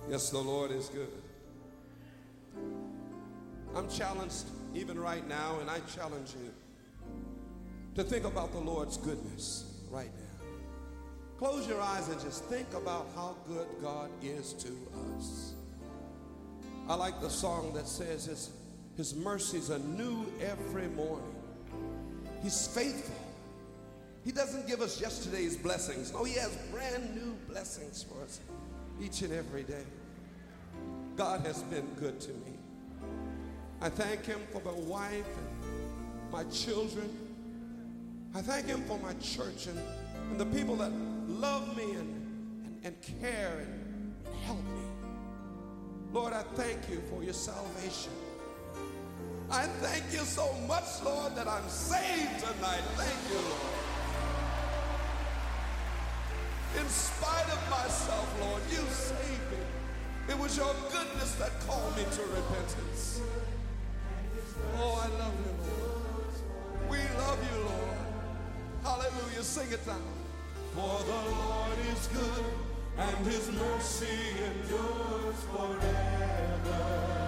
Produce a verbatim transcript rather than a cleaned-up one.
Yes, the Lord is good. I'm challenged even right now, and I challenge you to think about the Lord's goodness right now. Close your eyes and just think about how good God is to us. I like the song that says his, his mercies are new every morning. He's faithful. He doesn't give us yesterday's blessings. No, he has brand new blessings for us each and every day. God has been good to me. I thank him for my wife and my children. I thank him for my church and, and the people that love me and, and, and care and, and help me. Lord, I thank you for your salvation. I thank you so much, Lord, that I'm saved tonight. Thank you, Lord. In spite of myself, Lord, you saved me. It was your goodness that called me to repentance. Oh, I love you, Lord. We love you, Lord. Hallelujah. Sing it down. For the Lord is good, and his mercy endures forever.